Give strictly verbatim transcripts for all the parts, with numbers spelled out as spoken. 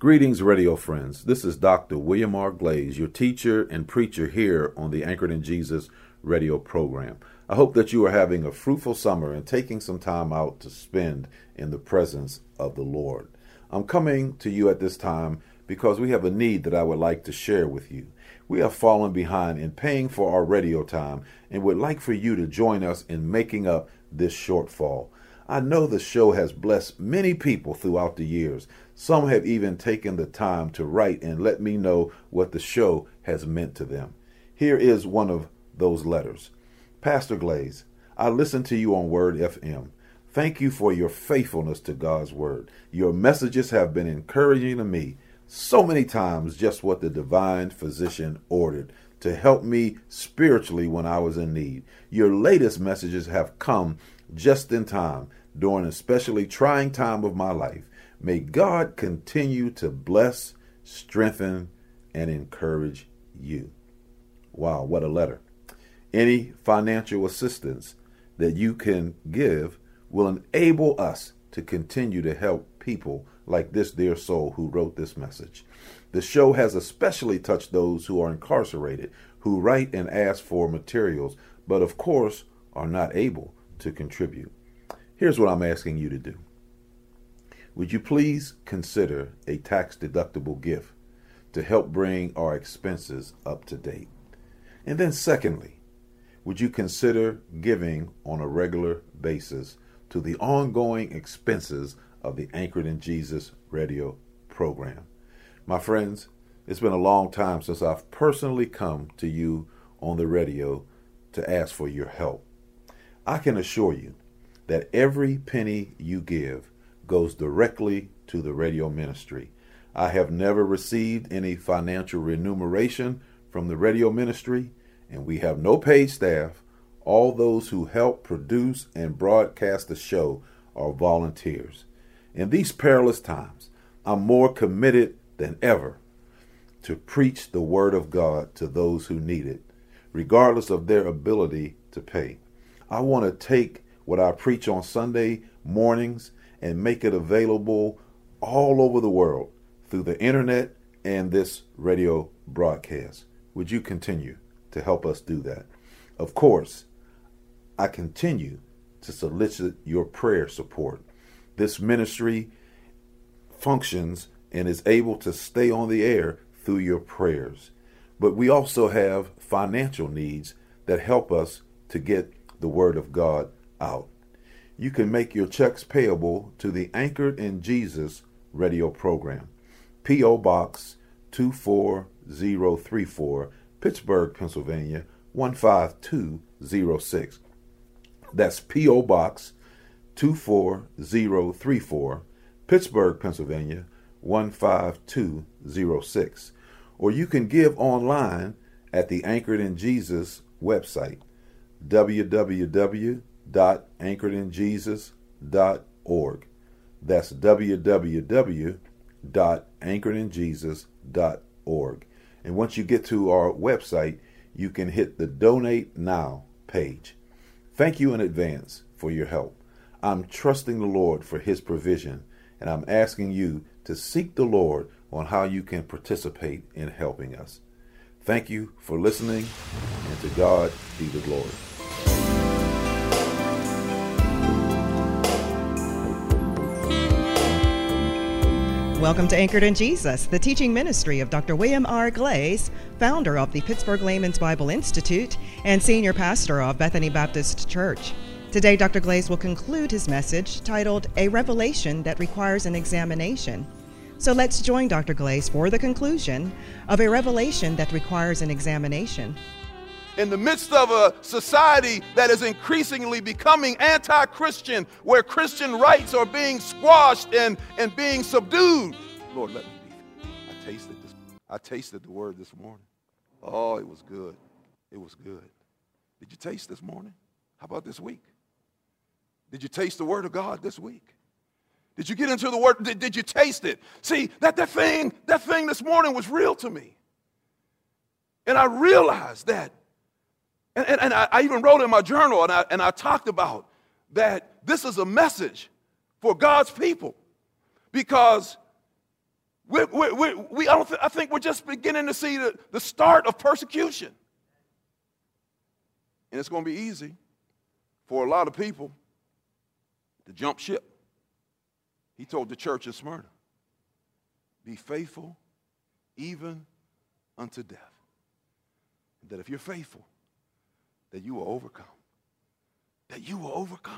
Greetings, radio friends. This is Doctor William R. Glaze, your teacher and preacher here on the Anchored in Jesus radio program. I hope that you are having a fruitful summer and taking some time out to spend in the presence of the Lord. I'm coming to you at this time because we have a need that I would like to share with you. We have fallen behind in paying for our radio time and would like for you to join us in making up this shortfall. I know the show has blessed many people throughout the years. Some have even taken the time to write and let me know what the show has meant to them. Here is one of those letters. Pastor Glaze, I listen to you on Word F M. Thank you for your faithfulness to God's Word. Your messages have been encouraging to me so many times, just what the divine physician ordered to help me spiritually when I was in need. Your latest messages have come just in time during an especially trying time of my life. May God continue to bless, strengthen, and encourage you. Wow, what a letter. Any financial assistance that you can give will enable us to continue to help people like this dear soul who wrote this message. The show has especially touched those who are incarcerated, who write and ask for materials, but of course are not able to contribute. Here's what I'm asking you to do. Would you please consider a tax-deductible gift to help bring our expenses up to date? And then secondly, would you consider giving on a regular basis to the ongoing expenses of the Anchored in Jesus radio program? My friends, it's been a long time since I've personally come to you on the radio to ask for your help. I can assure you that every penny you give goes directly to the radio ministry. I have never received any financial remuneration from the radio ministry, and we have no paid staff. All those who help produce and broadcast the show are volunteers. In these perilous times, I'm more committed than ever to preach the word of God to those who need it, regardless of their ability to pay. I want to take what I preach on Sunday mornings and make it available all over the world through the internet and this radio broadcast. Would you continue to help us do that? Of course, I continue to solicit your prayer support. This ministry functions and is able to stay on the air through your prayers. But we also have financial needs that help us to get the word of God out. You can make your checks payable to the Anchored in Jesus radio program. P O. Box two four zero three four, Pittsburgh, Pennsylvania one five two zero six. That's P O. Box two four zero three four, Pittsburgh, Pennsylvania one five two zero six. Or you can give online at the Anchored in Jesus website, w w w dot anchored in jesus dot org. That's w w w dot anchored in jesus dot org. And once you get to our website, you can hit the Donate Now page. Thank you in advance for your help. I'm trusting the Lord for his provision, and I'm asking you to seek the Lord on how you can participate in helping us. Thank you for listening, and to God be the glory. Welcome to Anchored in Jesus, the teaching ministry of Doctor William R. Glaze, founder of the Pittsburgh Layman's Bible Institute and senior pastor of Bethany Baptist Church. Today, Doctor Glaze will conclude his message titled, A Revelation That Requires an Examination. So let's join Doctor Glaze for the conclusion of A Revelation That Requires an Examination. In the midst of a society that is increasingly becoming anti-Christian, where Christian rights are being squashed and, and being subdued. Lord, let me be. I tasted this. I tasted the word this morning. Oh, it was good. It was good. Did you taste this morning? How about this week? Did you taste the word of God this week? Did you get into the word? Did, did you taste it? See, that, that thing, that thing this morning was real to me. And I realized that. And, and, and I, I even wrote in my journal, and I, and I talked about that this is a message for God's people, because We, we, we, we, I, don't th- I think we're just beginning to see the, the start of persecution. And it's going to be easy for a lot of people to jump ship. He told the church of Smyrna, be faithful even unto death. That if you're faithful, that you will overcome. That you will overcome.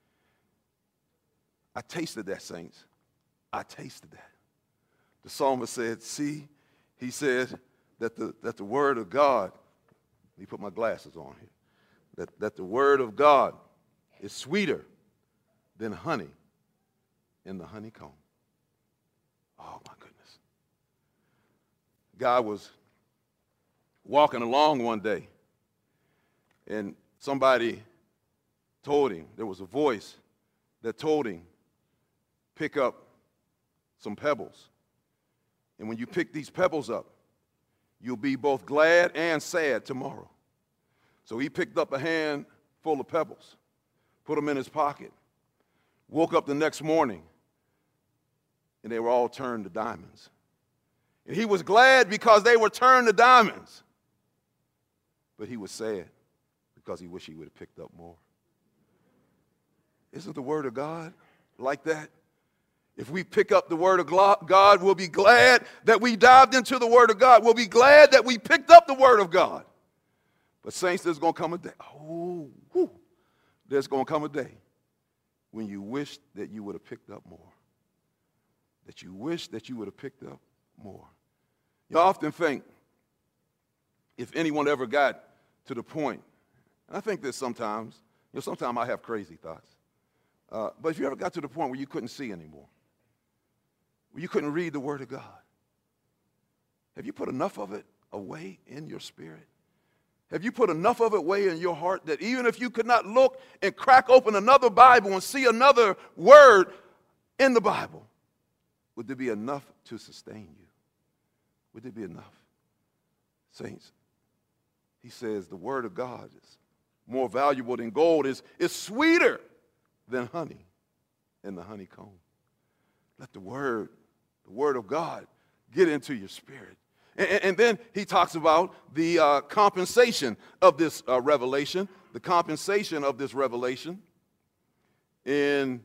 I tasted that, saints. I tasted that. The psalmist said, see, he said that the, that the word of God, let me put my glasses on here, that, that the word of God is sweeter than honey in the honeycomb. Oh, my goodness. God was walking along one day, and somebody told him, there was a voice that told him, pick up some pebbles. And when you pick these pebbles up, you'll be both glad and sad tomorrow. So he picked up a handful of pebbles, put them in his pocket, woke up the next morning, and they were all turned to diamonds. And he was glad because they were turned to diamonds. But he was sad because he wished he would have picked up more. Isn't the word of God like that? If we pick up the word of God, we'll be glad that we dived into the word of God. We'll be glad that we picked up the word of God. But saints, there's going to come a day. Oh, whew, there's going to come a day when you wish that you would have picked up more. That you wish that you would have picked up more. You often think, if anyone ever got to the point, and I think this sometimes, you know, sometimes I have crazy thoughts. Uh, but if you ever got to the point where you couldn't see anymore, where you couldn't read the word of God, have you put enough of it away in your spirit? Have you put enough of it away in your heart that even if you could not look and crack open another Bible and see another word in the Bible, would there be enough to sustain you? Would there be enough? Saints, he says the word of God is more valuable than gold, is, is sweeter than honey in the honeycomb. Let the word, the word of God, get into your spirit. And, and then he talks about the uh, compensation of this uh, revelation, the compensation of this revelation in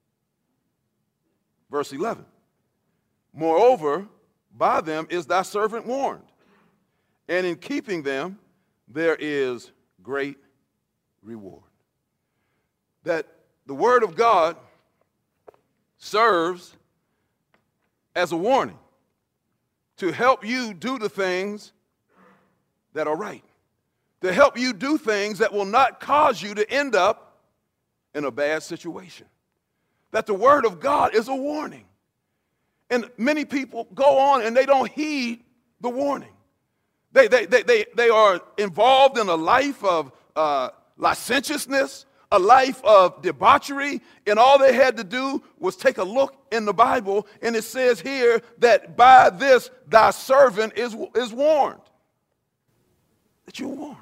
verse eleven. Moreover, by them is thy servant warned, and in keeping them there is great reward. That the word of God serves as a warning to help you do the things that are right, to help you do things that will not cause you to end up in a bad situation. That the word of God is a warning. And many people go on and they don't heed the warning. They, they, they, they, they are involved in a life of uh, licentiousness, a life of debauchery, and all they had to do was take a look in the Bible, and it says here that by this thy servant is, is warned. That you're warned.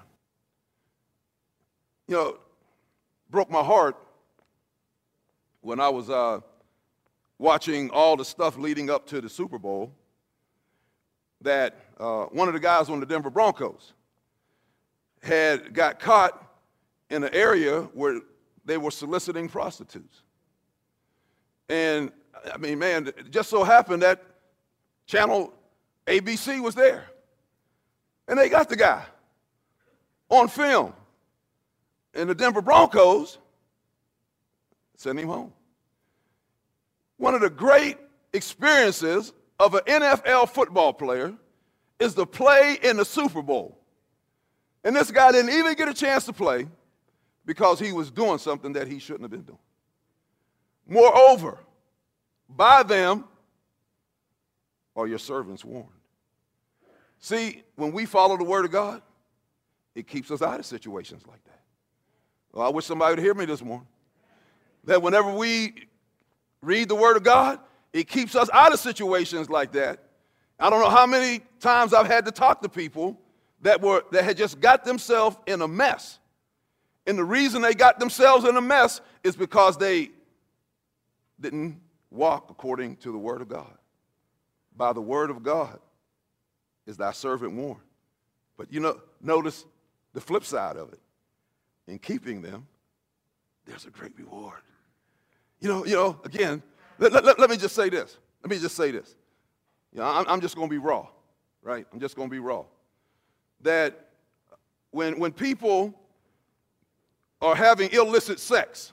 You know, broke my heart when I was uh, watching all the stuff leading up to the Super Bowl, that uh, one of the guys on the Denver Broncos had got caught in an area where they were soliciting prostitutes. And, I mean, man, it just so happened that channel A B C was there. And they got the guy on film. And the Denver Broncos sent him home. One of the great experiences of an N F L football player is to play in the Super Bowl. And this guy didn't even get a chance to play because he was doing something that he shouldn't have been doing. Moreover, by them are your servants warned. See, when we follow the word of God, it keeps us out of situations like that. Well, I wish somebody would hear me this morning. That whenever we read the word of God, it keeps us out of situations like that. I don't know how many times I've had to talk to people that were that had just got themselves in a mess. And the reason they got themselves in a mess is because they didn't walk according to the word of God. by the word of God is thy servant warned. But you know, notice the flip side of it. In keeping them, there's a great reward. You know, you know. Again, let, let, let me just say this. Let me just say this. You know, I'm, I'm just going to be raw, right? I'm just going to be raw. That when when people are having illicit sex,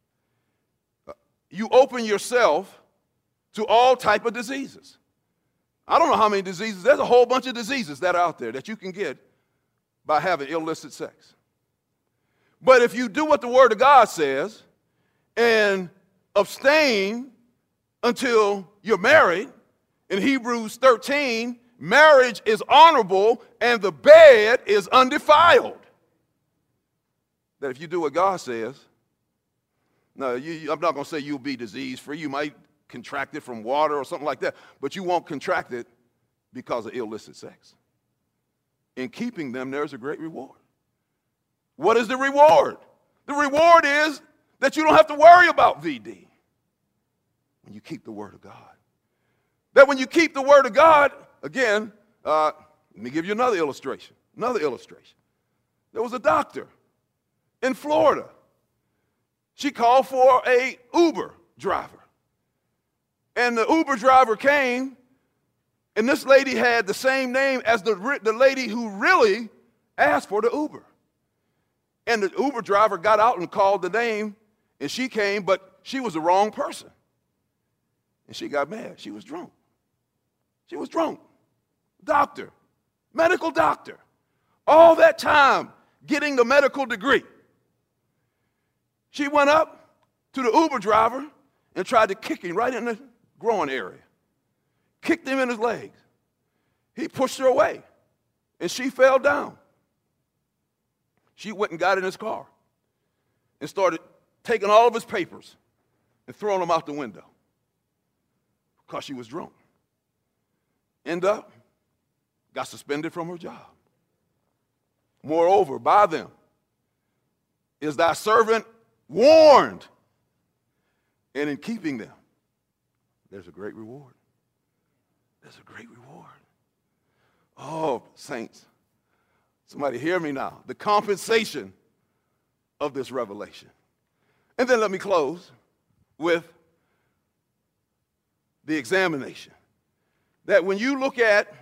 you open yourself to all type of diseases. I don't know how many diseases. There's a whole bunch of diseases that are out there that you can get by having illicit sex. But if you do what the Word of God says and abstain until you're married, in Hebrews thirteen, marriage is honorable and the bed is undefiled. That if you do what God says, no, you, I'm not going to say you'll be disease-free. You might contract it from water or something like that, but you won't contract it because of illicit sex. In keeping them, there's a great reward. What is the reward? The reward is that you don't have to worry about V D when you keep the Word of God. That when you keep the Word of God, again, uh, let me give you another illustration. Another illustration. There was a doctor in Florida. She called for a Uber driver. And the Uber driver came, and this lady had the same name as the, the lady who really asked for the Uber. And the Uber driver got out and called the name, and she came, but she was the wrong person. And she got mad. She was drunk. She was drunk. Doctor, medical doctor. All that time getting the medical degree. She went up to the Uber driver and tried to kick him right in the groin area. Kicked him in his legs. He pushed her away, and she fell down. She went and got in his car and started taking all of his papers and throwing them out the window because she was drunk. End up, got suspended from her job. Moreover, by them is thy servant warned, and in keeping them, there's a great reward. There's a great reward. Oh, saints, somebody hear me now. The compensation of this revelation. And then let me close with the examination. That when you look at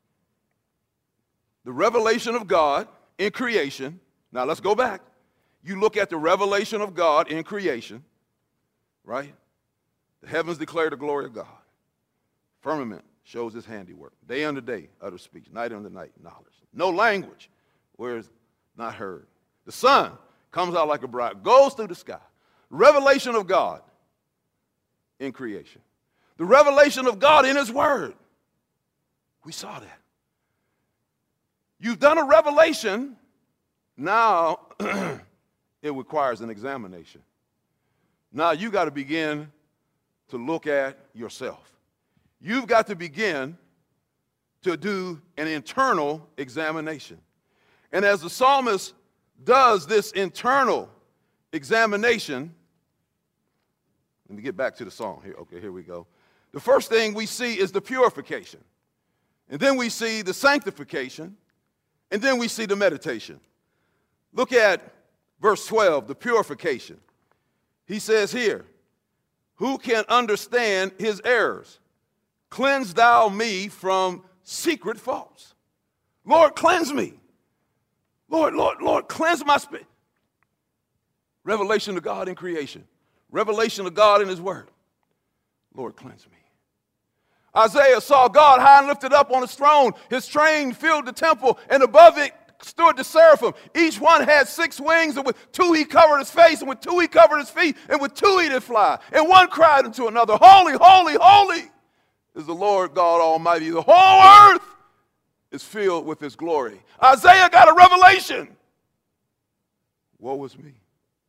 the revelation of God in creation, now let's go back. You look at the revelation of God in creation, right? The heavens declare the glory of God. Firmament shows his handiwork. Day unto day, utter speech. Night unto night, knowledge. No language where it's not heard. The sun comes out like a bride, goes through the sky. Revelation of God in creation. The revelation of God in his word. We saw that. You've done a revelation. Now it requires an examination. Now you got to begin to look at yourself. You've got to begin to do an internal examination. And as the psalmist does this internal examination, let me get back to the song here. Okay, here we go. The first thing we see is the purification. And then we see the sanctification. And then we see the meditation. Look at verse twelve, the purification. He says here, who can understand his errors? Cleanse thou me from secret faults. Lord, cleanse me. Lord, Lord, Lord, cleanse my spirit. Revelation of God in creation. Revelation of God in his word. Lord, cleanse me. Isaiah saw God high and lifted up on his throne. His train filled the temple, and above it stood the seraphim. Each one had six wings, and with two he covered his face, and with two he covered his feet, and with two he did fly. And one cried unto another, holy, holy, holy is the Lord God Almighty. The whole earth is filled with his glory. Isaiah got a revelation. Woe is me,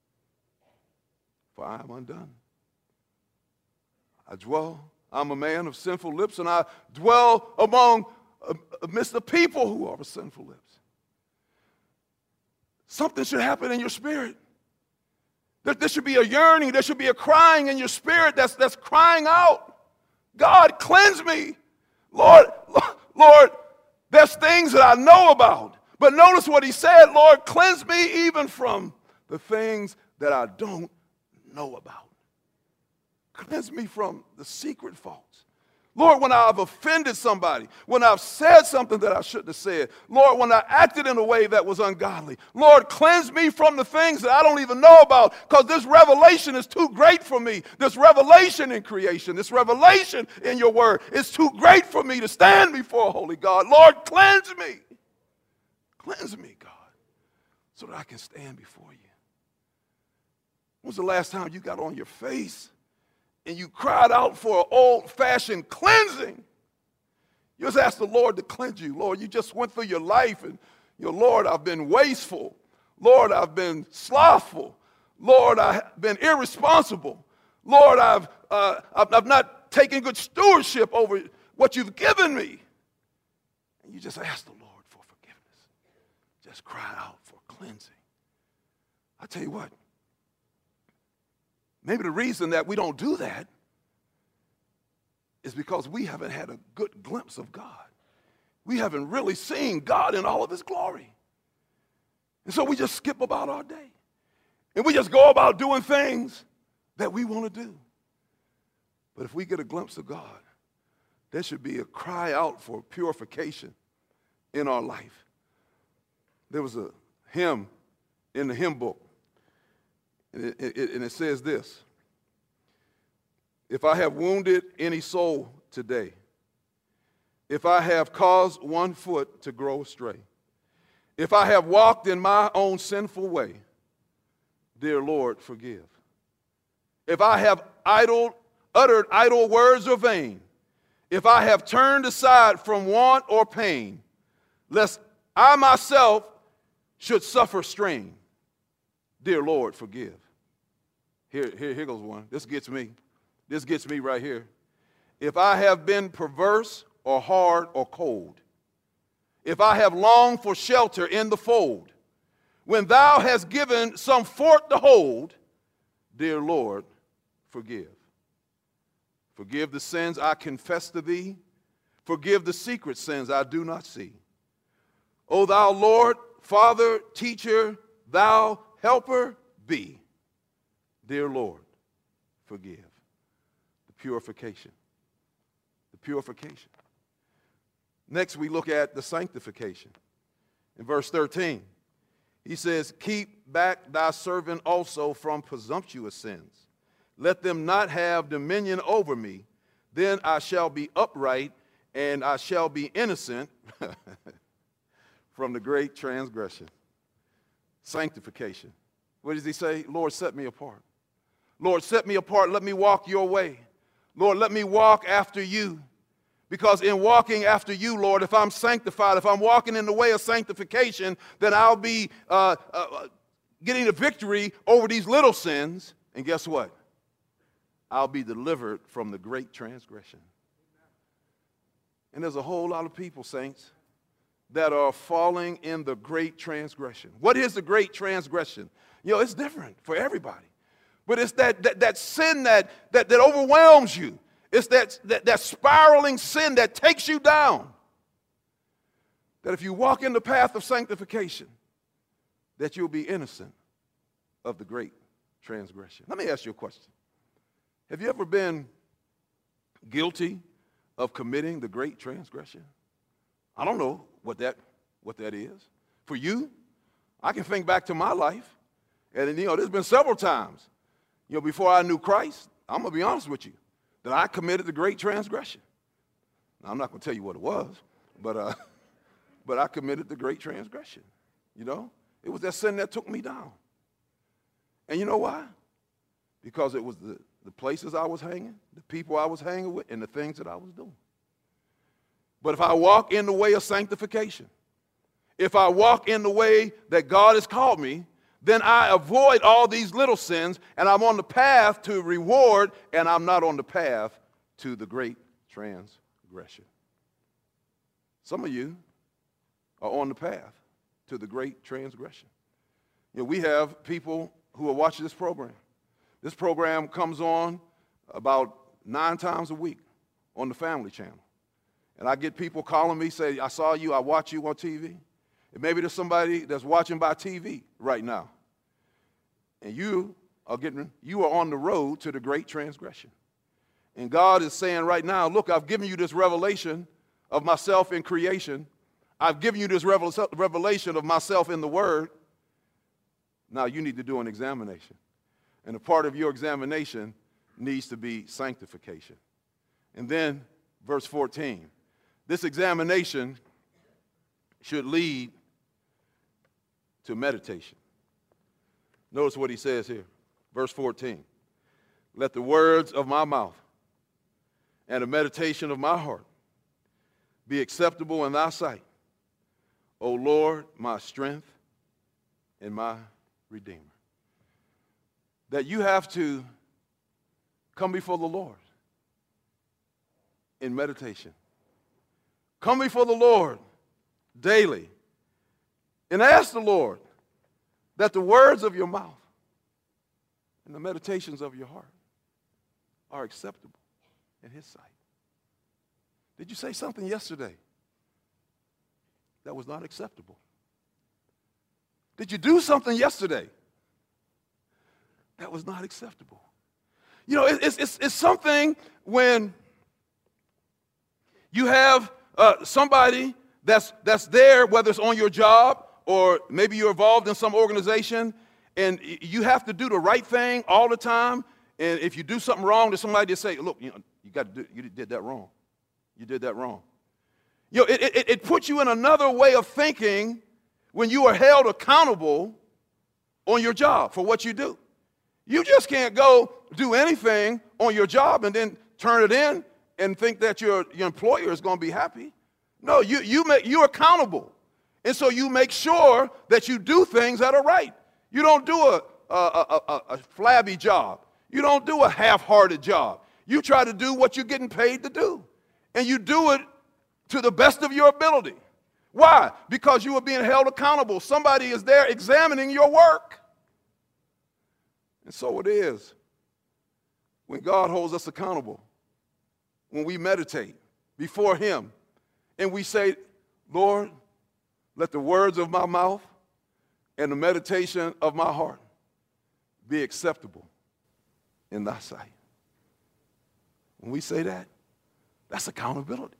for I am undone. I dwell, I'm a man of sinful lips, and I dwell among, uh, amidst the people who are of sinful lips. Something should happen in your spirit. There, there should be a yearning, there should be a crying in your spirit that's, that's crying out, God, cleanse me. Lord, Lord, there's things that I know about. But notice what he said, Lord, cleanse me even from the things that I don't know about. Cleanse me from the secret faults. Lord, when I've offended somebody, when I've said something that I shouldn't have said, Lord, when I acted in a way that was ungodly, Lord, cleanse me from the things that I don't even know about, because this revelation is too great for me. This revelation in creation, this revelation in your word is too great for me to stand before holy God. Lord, cleanse me. Cleanse me, God, so that I can stand before you. When was the last time you got on your face and you cried out for an old-fashioned cleansing? You just asked the Lord to cleanse you. Lord, you just went through your life and, you know, Lord, I've been wasteful. Lord, I've been slothful. Lord, I've been irresponsible. Lord, I've, uh, I've, I've not taken good stewardship over what you've given me. And you just asked the Lord for forgiveness. Just cry out for cleansing. I tell you what, maybe the reason that we don't do that is because we haven't had a good glimpse of God. We haven't really seen God in all of his glory. And so we just skip about our day. And we just go about doing things that we want to do. But if we get a glimpse of God, there should be a cry out for purification in our life. There was a hymn in the hymn book, and it, it, and it says this: if I have wounded any soul today, if I have caused one foot to grow astray, if I have walked in my own sinful way, dear Lord, forgive. If I have idle, uttered idle words or vain, if I have turned aside from want or pain, lest I myself should suffer strain, dear Lord, forgive. Here, here, here goes one. This gets me. This gets me right here. If I have been perverse or hard or cold, if I have longed for shelter in the fold, when thou hast given some fort to hold, dear Lord, forgive. Forgive the sins I confess to thee. Forgive the secret sins I do not see. O thou Lord, Father, teacher, thou helper be. Dear Lord, forgive. The purification. The purification. Next, we look at the sanctification. In verse thirteen, he says, keep back thy servant also from presumptuous sins. Let them not have dominion over me. Then I shall be upright, and I shall be innocent from the great transgression. Sanctification. What does he say? Lord, set me apart. Lord, set me apart. Let me walk your way. Lord, let me walk after you. Because in walking after you, Lord, if I'm sanctified, if I'm walking in the way of sanctification, then I'll be uh, uh, getting a victory over these little sins. And guess what? I'll be delivered from the great transgression. And there's a whole lot of people, saints, that are falling in the great transgression. What is the great transgression? You know, it's different for everybody. But it's that, that, that sin that, that, that overwhelms you. It's that, that, that spiraling sin that takes you down. That if you walk in the path of sanctification, that you'll be innocent of the great transgression. Let me ask you a question. Have you ever been guilty of committing the great transgression? I don't know what that, what that is. For you, I can think back to my life, and you know, there's been several times, you know, before I knew Christ, I'm going to be honest with you, that I committed the great transgression. Now, I'm not going to tell you what it was, but, uh, but I committed the great transgression, you know. It was that sin that took me down. And you know why? Because it was the, the places I was hanging, the people I was hanging with, and the things that I was doing. But if I walk in the way of sanctification, if I walk in the way that God has called me, then I avoid all these little sins, and I'm on the path to reward, and I'm not on the path to the great transgression. Some of you are on the path to the great transgression. You know, we have people who are watching this program. This program comes on about nine times a week on the Family Channel. And I get people calling me, say, I saw you, I watch you on T V. And maybe there's somebody that's watching by T V right now. And you are getting, you are on the road to the great transgression. And God is saying right now, look, I've given you this revelation of myself in creation. I've given you this revelation of myself in the Word. Now you need to do an examination. And a part of your examination needs to be sanctification. And then verse fourteen, this examination should lead to meditation. Notice what he says here, verse fourteen. Let the words of my mouth and the meditation of my heart be acceptable in thy sight, O Lord, my strength and my Redeemer. That you have to come before the Lord in meditation. Come before the Lord daily and ask the Lord that the words of your mouth and the meditations of your heart are acceptable in his sight. Did you say something yesterday that was not acceptable? Did you do something yesterday that was not acceptable? You know, it's, it's, it's something when you have uh, somebody that's, that's there, whether it's on your job or maybe you're involved in some organization, and you have to do the right thing all the time. And if you do something wrong, there's somebody to say, look, you know, you got to do, you did that wrong. You did that wrong. You know, it, it, it puts you in another way of thinking when you are held accountable on your job for what you do. You just can't go do anything on your job and then turn it in and think that your, your employer is going to be happy. No, you, you make, you're accountable. And so you make sure that you do things that are right. You don't do a, a, a, a, a flabby job. You don't do a half-hearted job. You try to do what you're getting paid to do. And you do it to the best of your ability. Why? Because you are being held accountable. Somebody is there examining your work. And so it is when God holds us accountable, when we meditate before him and we say, Lord, let the words of my mouth and the meditation of my heart be acceptable in thy sight. When we say that, that's accountability.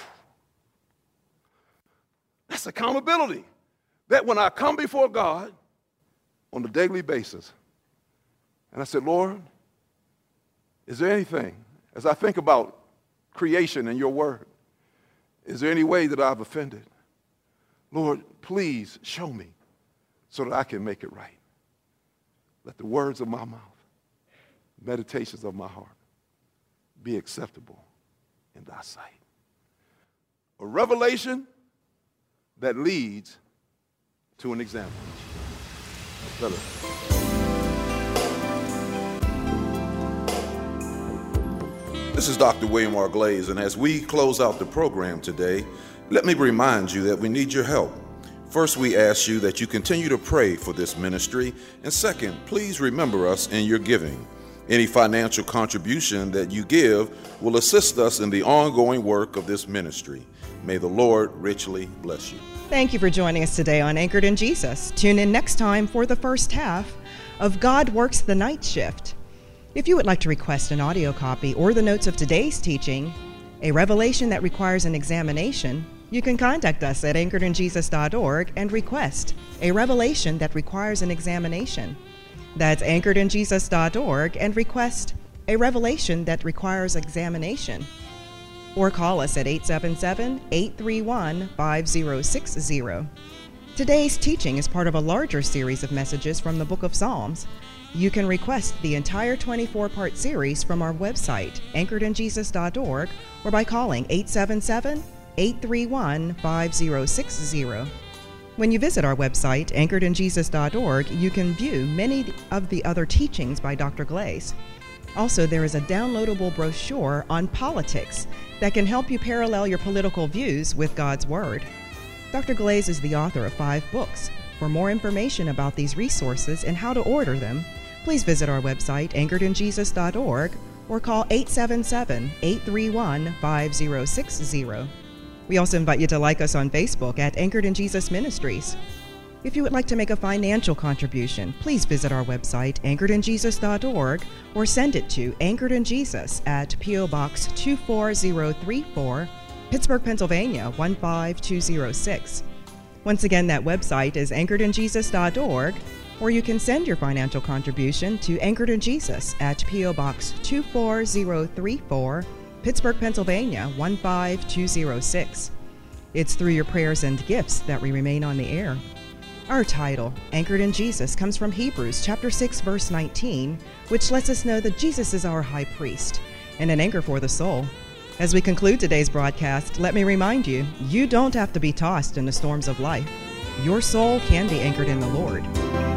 That's accountability. That when I come before God on a daily basis, and I said, Lord, is there anything, as I think about creation and your word, is there any way that I've offended? Lord, please show me so that I can make it right. Let the words of my mouth, meditations of my heart, be acceptable in thy sight. A revelation that leads to an example. Let us. This is Doctor William R. Glaze, and as we close out the program today, let me remind you that we need your help. First, we ask you that you continue to pray for this ministry, and second, please remember us in your giving. Any financial contribution that you give will assist us in the ongoing work of this ministry. May the Lord richly bless you. Thank you for joining us today on Anchored in Jesus. Tune in next time for the first half of God Works the Night Shift. If you would like to request an audio copy or the notes of today's teaching, a revelation that requires an examination, you can contact us at anchored in jesus dot org and request a revelation that requires an examination. That's anchored in jesus dot org and request a revelation that requires examination. Or call us at eight seven seven, eight three one, five zero six zero. Today's teaching is part of a larger series of messages from the Book of Psalms. You can request the entire twenty-four part series from our website, anchored in jesus dot org, or by calling eight seven seven, eight three one, five zero six zero. When you visit our website, anchored in jesus dot org, you can view many of the other teachings by Doctor Glaze. Also, there is a downloadable brochure on politics that can help you parallel your political views with God's Word. Doctor Glaze is the author of five books. For more information about these resources and how to order them, please visit our website, anchored in jesus dot org, or call eight seven seven, eight three one, five zero six zero. We also invite you to like us on Facebook at Anchored in Jesus Ministries. If you would like to make a financial contribution, please visit our website, anchored in jesus dot org, or send it to Anchored in Jesus at P O. Box two four zero three four, Pittsburgh, Pennsylvania one five two zero six. Once again, that website is anchored in jesus dot org, or you can send your financial contribution to Anchored in Jesus at P O. Box two four zero three four, Pittsburgh, Pennsylvania one five two zero six. It's through your prayers and gifts that we remain on the air. Our title, Anchored in Jesus, comes from Hebrews chapter six, verse nineteen, which lets us know that Jesus is our high priest and an anchor for the soul. As we conclude today's broadcast, let me remind you, you don't have to be tossed in the storms of life. Your soul can be anchored in the Lord.